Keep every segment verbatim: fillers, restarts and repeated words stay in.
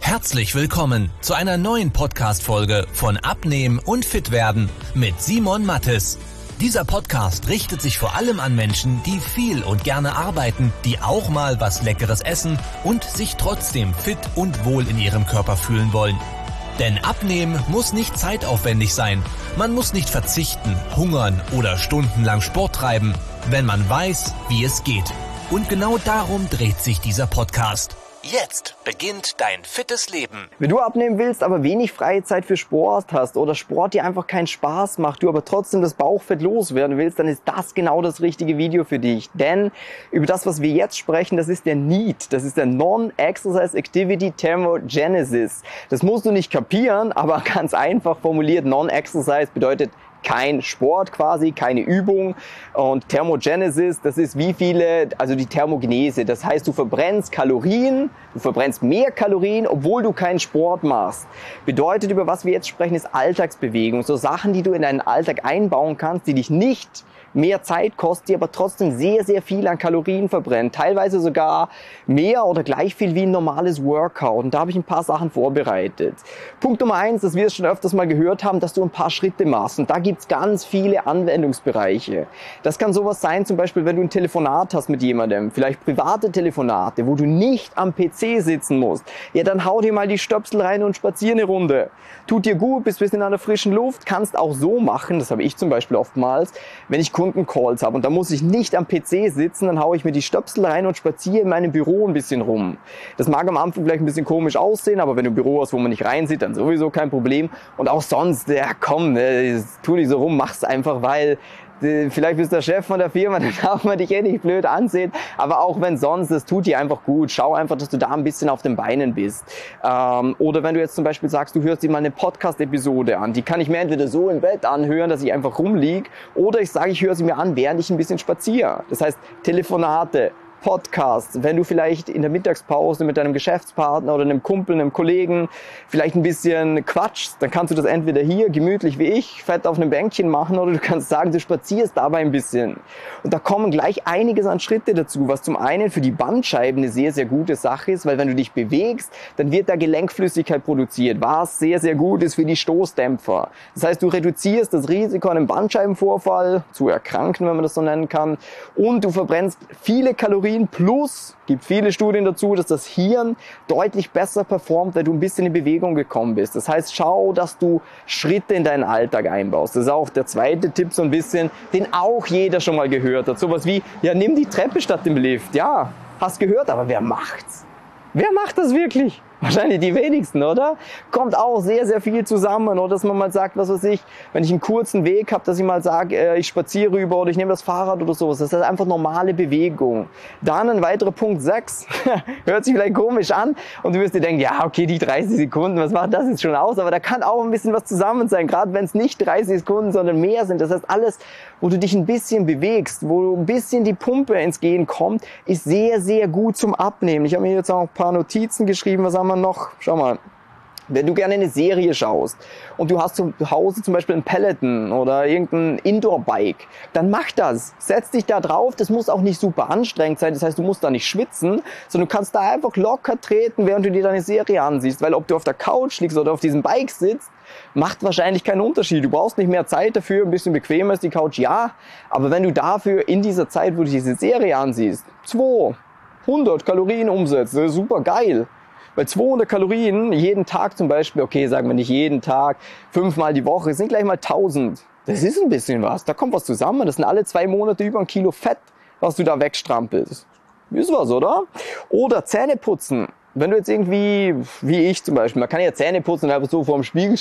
Herzlich willkommen zu einer neuen Podcast-Folge von Abnehmen und Fitwerden mit Simon Mattes. Dieser Podcast richtet sich vor allem an Menschen, die viel und gerne arbeiten, die auch mal was Leckeres essen und sich trotzdem fit und wohl in ihrem Körper fühlen wollen. Denn Abnehmen muss nicht zeitaufwendig sein. Man muss nicht verzichten, hungern oder stundenlang Sport treiben, wenn man weiß, wie es geht. Und genau darum dreht sich dieser Podcast. Jetzt beginnt dein fittes Leben. Wenn du abnehmen willst, aber wenig freie Zeit für Sport hast oder Sport dir einfach keinen Spaß macht, du aber trotzdem das Bauchfett loswerden willst, dann ist das genau das richtige Video für dich. Denn über das, was wir jetzt sprechen, das ist der N E A T, das ist der Non-Exercise Activity Thermogenesis. Das musst du nicht kapieren, aber ganz einfach formuliert, Non-Exercise bedeutet kein Sport quasi, keine Übung. Und Thermogenesis, das ist wie viele, also die Thermogenese. Das heißt, du verbrennst Kalorien, du verbrennst mehr Kalorien, obwohl du keinen Sport machst. Bedeutet, über was wir jetzt sprechen, ist Alltagsbewegung. So Sachen, die du in deinen Alltag einbauen kannst, die dich nicht mehr Zeit kosten, die aber trotzdem sehr, sehr viel an Kalorien verbrennen. Teilweise sogar mehr oder gleich viel wie ein normales Workout. Und da habe ich ein paar Sachen vorbereitet. Punkt Nummer eins, dass wir es schon öfters mal gehört haben, dass du ein paar Schritte machst. Und da gibt es ganz viele Anwendungsbereiche. Das kann sowas sein, zum Beispiel, wenn du ein Telefonat hast mit jemandem, vielleicht private Telefonate, wo du nicht am P C sitzen musst. Ja, dann hau dir mal die Stöpsel rein und spazier eine Runde. Tut dir gut, bist ein bisschen an der frischen Luft, kannst auch so machen, das habe ich zum Beispiel oftmals, wenn ich Kundencalls habe und da muss ich nicht am P C sitzen, dann haue ich mir die Stöpsel rein und spaziere in meinem Büro ein bisschen rum. Das mag am Anfang vielleicht ein bisschen komisch aussehen, aber wenn du ein Büro hast, wo man nicht rein sieht, dann sowieso kein Problem. Und auch sonst, ja komm, ne, tu nicht so rum, mach's einfach, weil vielleicht bist du der Chef von der Firma, dann darf man dich eh nicht blöd ansehen. Aber auch wenn sonst, das tut dir einfach gut. Schau einfach, dass du da ein bisschen auf den Beinen bist. Ähm, oder wenn du jetzt zum Beispiel sagst, du hörst dir mal eine Podcast-Episode an. Die kann ich mir entweder so im Bett anhören, dass ich einfach rumliege. Oder ich sage, ich höre sie mir an, während ich ein bisschen spaziere. Das heißt, Telefonate, Podcasts, wenn du vielleicht in der Mittagspause mit deinem Geschäftspartner oder einem Kumpel, einem Kollegen vielleicht ein bisschen quatschst, dann kannst du das entweder hier gemütlich wie ich, fett auf einem Bänkchen machen oder du kannst sagen, du spazierst dabei ein bisschen. Und da kommen gleich einiges an Schritte dazu, was zum einen für die Bandscheiben eine sehr, sehr gute Sache ist, weil wenn du dich bewegst, dann wird da Gelenkflüssigkeit produziert, was sehr, sehr gut ist für die Stoßdämpfer. Das heißt, du reduzierst das Risiko, an einem Bandscheibenvorfall zu erkranken, wenn man das so nennen kann, und du verbrennst viele Kalorien. Plus, gibt viele Studien dazu, dass das Hirn deutlich besser performt, wenn du ein bisschen in Bewegung gekommen bist. Das heißt, schau, dass du Schritte in deinen Alltag einbaust. Das ist auch der zweite Tipp so ein bisschen, den auch jeder schon mal gehört hat. Sowas wie, ja, nimm die Treppe statt dem Lift. Ja, hast gehört, aber wer macht's? Wer macht das wirklich? Wahrscheinlich die wenigsten, oder? Kommt auch sehr, sehr viel zusammen. Oder dass man mal sagt, was weiß ich, wenn ich einen kurzen Weg habe, dass ich mal sage, ich spaziere rüber oder ich nehme das Fahrrad oder sowas. Das ist einfach normale Bewegung. Dann ein weiterer Punkt sechs. Hört sich vielleicht komisch an. Und du wirst dir denken, ja, okay, die dreißig Sekunden, was macht das jetzt schon aus? Aber da kann auch ein bisschen was zusammen sein. Gerade wenn es nicht dreißig Sekunden, sondern mehr sind. Das heißt, alles, wo du dich ein bisschen bewegst, wo ein bisschen die Pumpe ins Gehen kommt, ist sehr, sehr gut zum Abnehmen. Ich habe mir jetzt auch ein paar Notizen geschrieben. Was haben wir noch? Schau mal. Wenn du gerne eine Serie schaust und du hast zu Hause zum Beispiel ein Peloton oder irgendein Indoor-Bike, dann mach das. Setz dich da drauf. Das muss auch nicht super anstrengend sein. Das heißt, du musst da nicht schwitzen, sondern du kannst da einfach locker treten, während du dir deine Serie ansiehst. Weil ob du auf der Couch liegst oder auf diesem Bike sitzt, macht wahrscheinlich keinen Unterschied. Du brauchst nicht mehr Zeit dafür, ein bisschen bequemer ist die Couch, ja. Aber wenn du dafür in dieser Zeit, wo du diese Serie ansiehst, zweihundert Kalorien umsetzt, das ist super geil. Weil zweihundert Kalorien jeden Tag zum Beispiel, okay, sagen wir nicht jeden Tag, fünfmal die Woche, sind gleich mal tausend. Das ist ein bisschen was, da kommt was zusammen. Das sind alle zwei Monate über ein Kilo Fett, was du da wegstrampelst. Ist was, oder? Oder Zähne putzen. Wenn du jetzt irgendwie, wie ich zum Beispiel, man kann ja Zähne putzen und einfach so vor dem Spiegel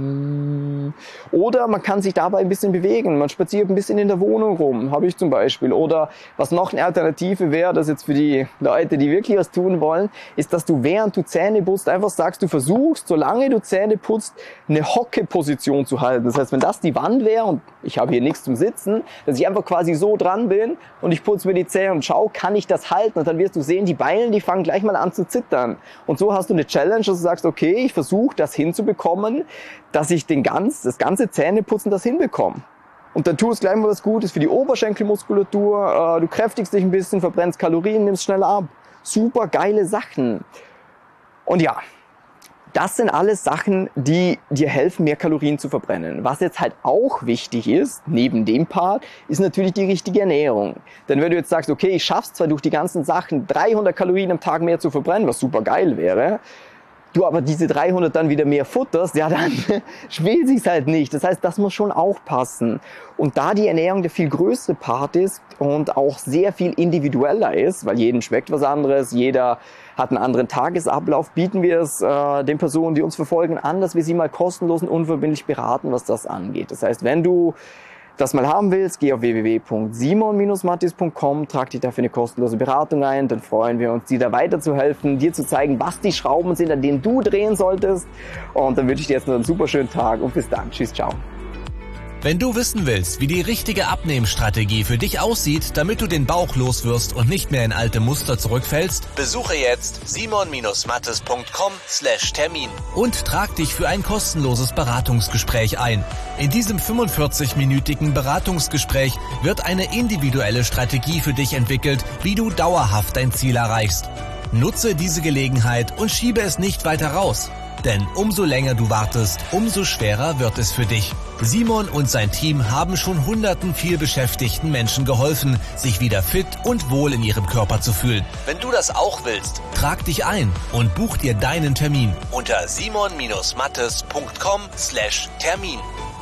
stehen. Oder man kann sich dabei ein bisschen bewegen. Man spaziert ein bisschen in der Wohnung rum, habe ich zum Beispiel. Oder was noch eine Alternative wäre, das jetzt für die Leute, die wirklich was tun wollen, ist, dass du während du Zähne putzt, einfach sagst, du versuchst, solange du Zähne putzt, eine Hockeposition zu halten. Das heißt, wenn das die Wand wäre und ich habe hier nichts zum Sitzen, dass ich einfach quasi so dran bin und ich putze mir die Zähne und schau, kann ich das halten? Und dann wirst du sehen, die Beine, die fangen gleich mal an zu zittern. Und so hast du eine Challenge, dass du sagst, okay, ich versuche das hinzubekommen, dass ich den ganz, das ganze Zähneputzen das hinbekomme. Und dann tust gleich mal was Gutes für die Oberschenkelmuskulatur, du kräftigst dich ein bisschen, verbrennst Kalorien, nimmst schneller ab. Super geile Sachen. Und ja, Das sind alles Sachen, die dir helfen, mehr Kalorien zu verbrennen. Was jetzt halt auch wichtig ist, neben dem Part, ist natürlich die richtige Ernährung. Denn wenn du jetzt sagst, okay, ich schaff's zwar durch die ganzen Sachen, dreihundert Kalorien am Tag mehr zu verbrennen, was super geil wäre, du aber diese dreihundert dann wieder mehr futterst, ja, dann will sich's halt nicht. Das heißt, das muss schon auch passen. Und da die Ernährung der viel größere Part ist und auch sehr viel individueller ist, weil jedem schmeckt was anderes, jeder hat einen anderen Tagesablauf, bieten wir es äh, den Personen, die uns verfolgen, an, dass wir sie mal kostenlos und unverbindlich beraten, was das angeht. Das heißt, wenn du das mal haben willst, geh auf w w w punkt simon Bindestrich mattis punkt com, trag dich dafür eine kostenlose Beratung ein, dann freuen wir uns, dir da weiterzuhelfen, dir zu zeigen, was die Schrauben sind, an denen du drehen solltest. Und dann wünsche ich dir jetzt noch einen super schönen Tag und bis dann. Tschüss, ciao. Wenn du wissen willst, wie die richtige Abnehmstrategie für dich aussieht, damit du den Bauch loswirst und nicht mehr in alte Muster zurückfällst, besuche jetzt simon Bindestrich mattis punkt com slash Termin und trag dich für ein kostenloses Beratungsgespräch ein. In diesem fünfundvierzig-minütigen Beratungsgespräch wird eine individuelle Strategie für dich entwickelt, wie du dauerhaft dein Ziel erreichst. Nutze diese Gelegenheit und schiebe es nicht weiter raus. Denn umso länger du wartest, umso schwerer wird es für dich. Simon und sein Team haben schon hunderten vielbeschäftigten Menschen geholfen, sich wieder fit und wohl in ihrem Körper zu fühlen. Wenn du das auch willst, trag dich ein und buch dir deinen Termin unter simon Bindestrich mattis punkt com slash Termin.